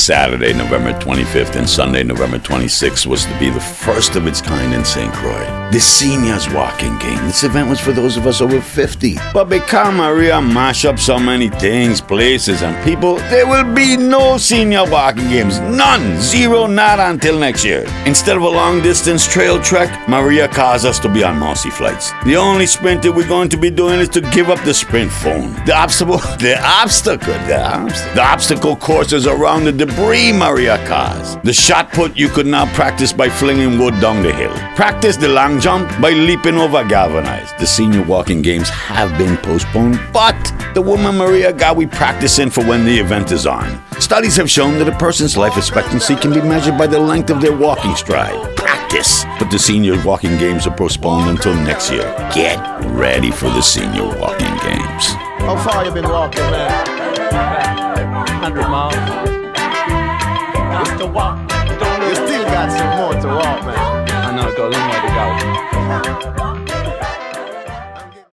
Saturday, November 25th and Sunday, November 26th was to be the first of its kind in St. Croix. The Seniors Walking Game. This event was for those of us over 50. But because Maria mashed up so many things, places, and people, there will be no senior walking games. None. Zero, nada until next year. Instead of a long-distance trail trek, Maria caused us to be on Mossy flights. The only sprint that we're going to be doing is to give up the sprint phone. The obstacle courses around the debris Maria caused. The shot put you could now practice by flinging wood down the hill. Practice the long jump by leaping over galvanized. The senior walking games have been postponed, but the woman Maria got we practicing for when the event is on. Studies have shown that a person's life expectancy can be measured by the length of their walking stride. Practice! But the senior walking games are postponed until next year. Get ready for the senior walking games. How far you been walking, man? 100 miles. Just to walk. You still got some more to walk, man. I know, got a long way to go.